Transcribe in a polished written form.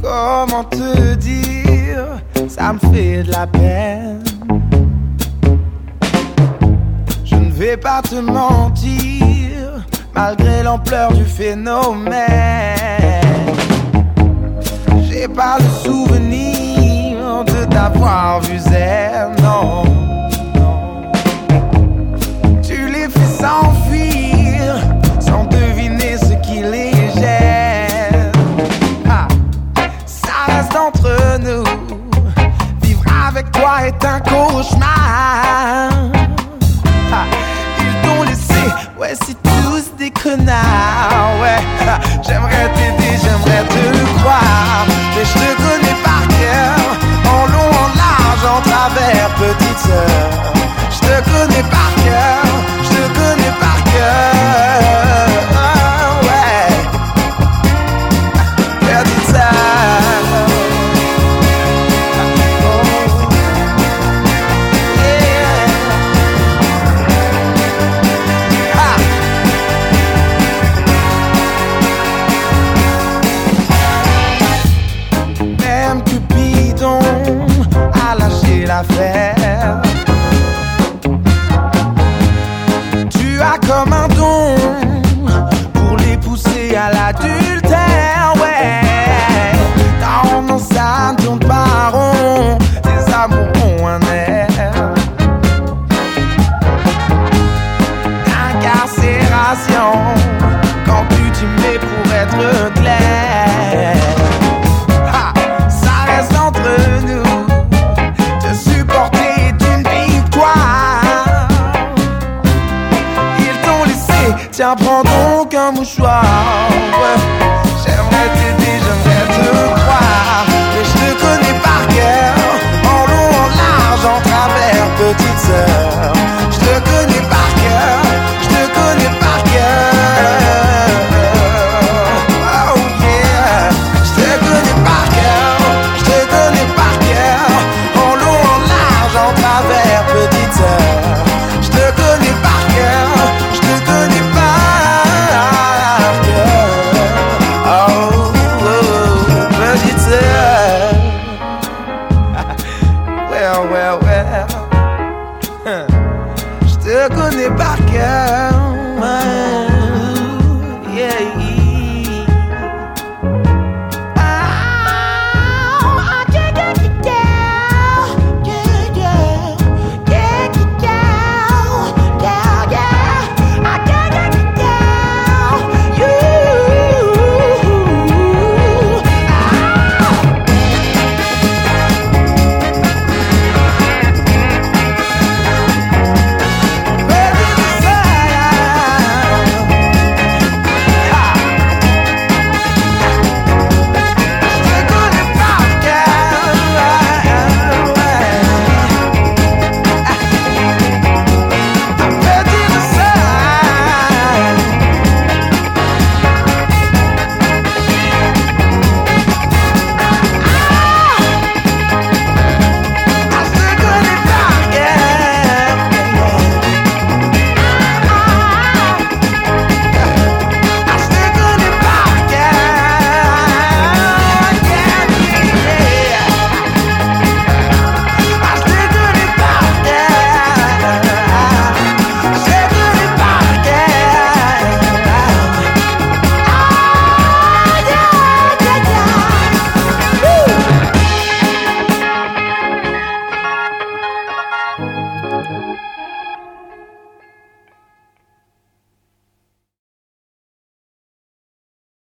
Comment te dire, ça me fait de la peine. Je ne vais pas te mentir, malgré l'ampleur du phénomène. J'ai pas le souvenir de t'avoir vu zen, non. Tu les fais s'enfuir sans deviner ce qui les gêne. Ça reste entre nous, vivre avec toi est un cauchemar. Ils t'ont laissé, ouais c'est tous des connards, ouais. J'aimerais t'aider, j'aimerais te croire, mais je te connais par cœur, en long, en large, en travers, petite sœur. Je te connais par cœur, je te connais par cœur, ouais. Petite sœur. Même Cupidon a lâché l'affaire. Tu as comme un don pour les pousser à l'adultère, ouais. Non, ça ne tourne pas rond, les amours ont un air d'incarcération quand tu t'y mets pour être clair. Ça reste entre nous, te supporter est une victoire. Ils t'ont laissé, tiens prends donc un mouchoir, ouais.